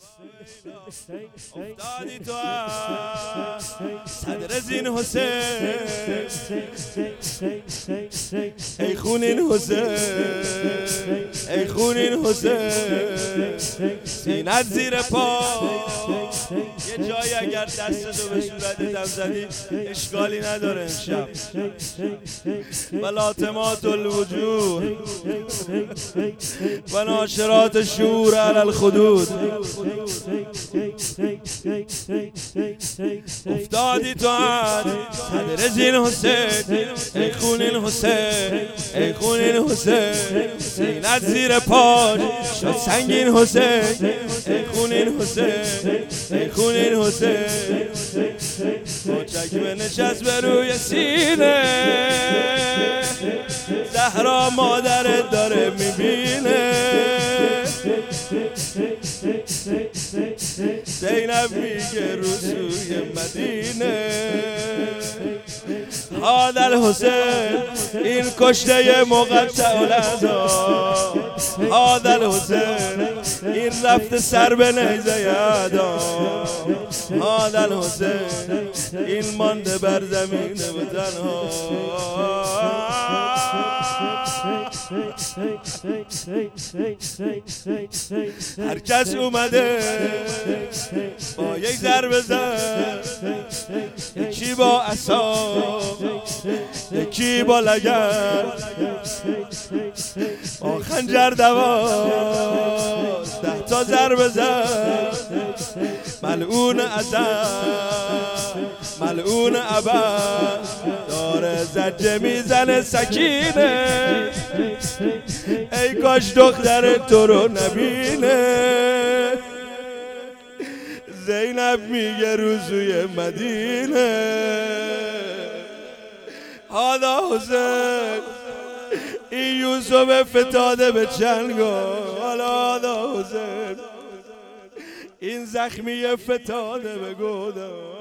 افتادی تو صدر زین حسین، ای خونین حسین، ای خونین حسین، سینت زیر پا. یه جایی اگر دستتو به صورتت زدی اشکالی نداره امشب. و لاتمات الوجوه و ناشرات الشور علی الخدود. افتادی تو صدر زین حسین، ای خونین حسین، ای خونین حسین، سینت زیر پاش شد سنگین حسین، ای خونین حسین، ای خونین حسین. با چکمه نشست به روی سینه، زهرا مادرت داره میبینه. زینب میگه رو سوی مدینه، هذا الحسین این کشته مقطع العزا، هذا الحسین این رفته سر به نیزه اعدام، هذا الحسین این مانده بر زمین و تنها. هر کس اومده با یک ضربه زد، یکی با عصا یکی با لگد، با خنجر 12 تا ضربه زد. ملعون ازد ملعون ابد داره زجه میزنه سکینه، ای کاش دختر تو رو نبینه. زینب میگه روزوی مدینه، هذا حسین این یوسف فتاده به چنگال، هذا حسین این زخمی فتاده به گودال.